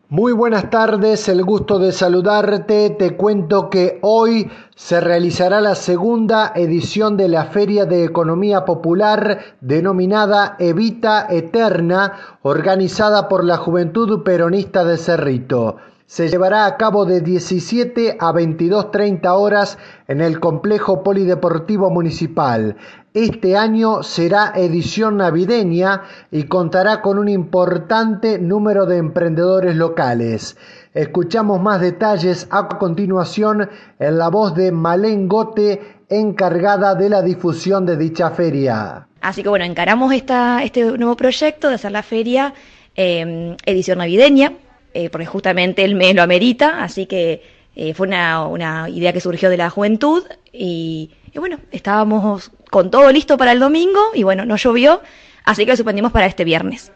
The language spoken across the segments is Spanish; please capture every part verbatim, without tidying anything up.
Muy buenas tardes, el gusto de saludarte. Te cuento que hoy se realizará la segunda edición de la Feria de Economía Popular denominada Evita Eterna, organizada por la Juventud Peronista de Cerrito. Se llevará a cabo de diecisiete a veintidós treinta horas en el Complejo Polideportivo Municipal. Este año será edición navideña y contará con un importante número de emprendedores locales. Escuchamos más detalles a continuación en la voz de Malén Gote, encargada de la difusión de dicha feria. Así que bueno, encaramos esta, este nuevo proyecto de hacer la feria eh, edición navideña, eh, porque justamente el mes lo amerita, así que eh, fue una, una idea que surgió de la juventud y, y bueno, estábamos con todo listo para el domingo y bueno, no llovió, así que lo suspendimos para este viernes.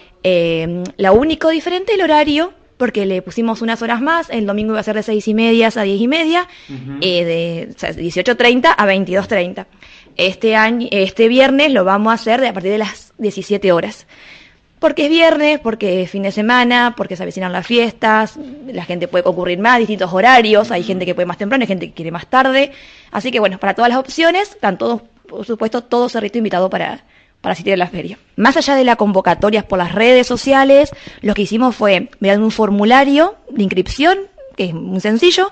Eh, lo único diferente es el horario, porque le pusimos unas horas más, el domingo iba a ser de seis y media a diez y media, uh-huh. eh, de o sea, dieciocho treinta a veintidós treinta. Este año, este viernes lo vamos a hacer de, a partir de las diecisiete horas. Porque es viernes, porque es fin de semana, porque se avecinan las fiestas, la gente puede concurrir más, distintos horarios, hay gente que puede más temprano, hay gente que quiere más tarde. Así que bueno, para todas las opciones, están todos, por supuesto, todo Cerrito invitado para, para asistir a la feria. Más allá de las convocatorias por las redes sociales, lo que hicimos fue, mediante un formulario de inscripción, que es muy sencillo,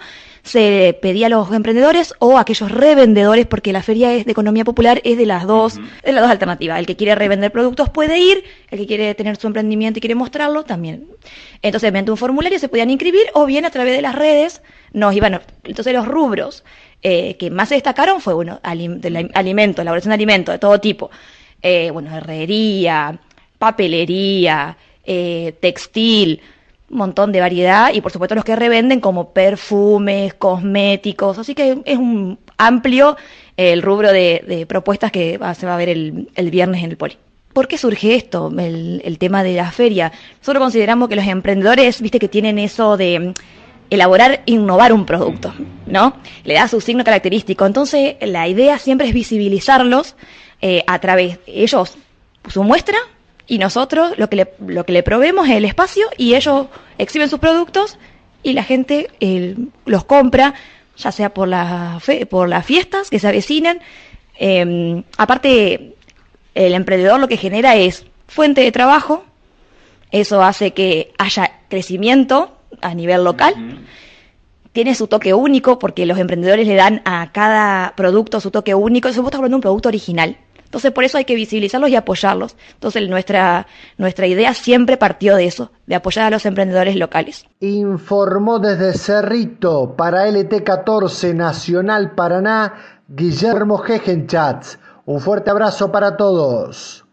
se pedía a los emprendedores o a aquellos revendedores, porque la feria es de economía popular es de las dos, uh-huh. de las dos alternativas. El que quiere revender productos puede ir, el que quiere tener su emprendimiento y quiere mostrarlo también. Entonces, mediante un formulario se podían inscribir o bien a través de las redes nos iban. Entonces, los rubros eh, que más se destacaron fue bueno, alim, de la, alimentos, elaboración de alimentos de todo tipo, eh, bueno, herrería, papelería, eh, textil, un montón de variedad y por supuesto los que revenden como perfumes, cosméticos, así que es un amplio eh, el rubro de, de propuestas que va, se va a ver el, el viernes en el Poli. ¿Por qué surge esto, el, el tema de la feria? Nosotros consideramos que los emprendedores, viste que tienen eso de elaborar, innovar un producto, ¿no? Le da su signo característico, entonces la idea siempre es visibilizarlos eh, a través de ellos, su muestra, y nosotros lo que le, lo que le proveemos es el espacio y ellos exhiben sus productos y la gente eh, los compra, ya sea por, la fe, por las fiestas que se avecinan. Eh, aparte, el emprendedor lo que genera es fuente de trabajo, eso hace que haya crecimiento a nivel local. Uh-huh. Tiene su toque único porque los emprendedores le dan a cada producto su toque único. Eso estamos hablando de un producto original. Entonces, por eso hay que visibilizarlos y apoyarlos. Entonces, nuestra, nuestra idea siempre partió de eso, de apoyar a los emprendedores locales. Informó desde Cerrito para L T catorce Nacional Paraná, Guillermo Gegenchatz. Un fuerte abrazo para todos.